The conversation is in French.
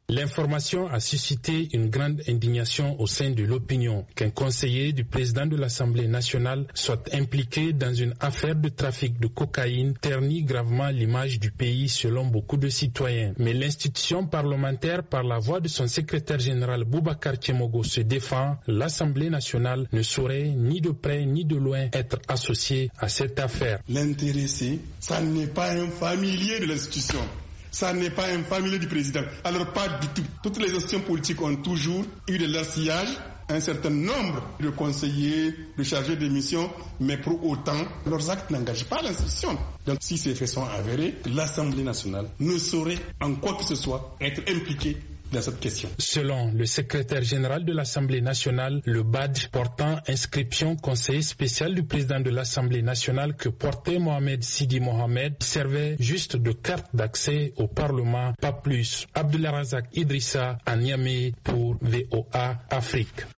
L'information a suscité une grande indignation au sein de l'opinion qu'un conseiller du président de l'Assemblée nationale soit impliqué dans une affaire de trafic de cocaïne ternit gravement l'image du pays selon beaucoup de citoyens. Mais l'institution parlementaire, par la voix de son secrétaire général Boubacar Kemogo, se défend. L'Assemblée nationale ne saurait ni de près ni de loin être associée à cette affaire. L'intéressé, ça n'est pas un familier de l'institution. Ça n'est pas un familier du président. Alors pas du tout. Toutes les institutions politiques ont toujours eu de leur sillage un certain nombre de conseillers, de chargés de mission, mais pour autant, leurs actes n'engagent pas l'institution. Donc si ces faits sont avérés, l'Assemblée nationale ne saurait en quoi que ce soit être impliquée dans cette question. Selon le secrétaire général de l'Assemblée nationale, le badge portant inscription conseiller spécial du président de l'Assemblée nationale que portait Mohamed Sidi Mohamed servait juste de carte d'accès au Parlement, pas plus. Abdoulaye Razak Idrissa à Niamey pour VOA Afrique.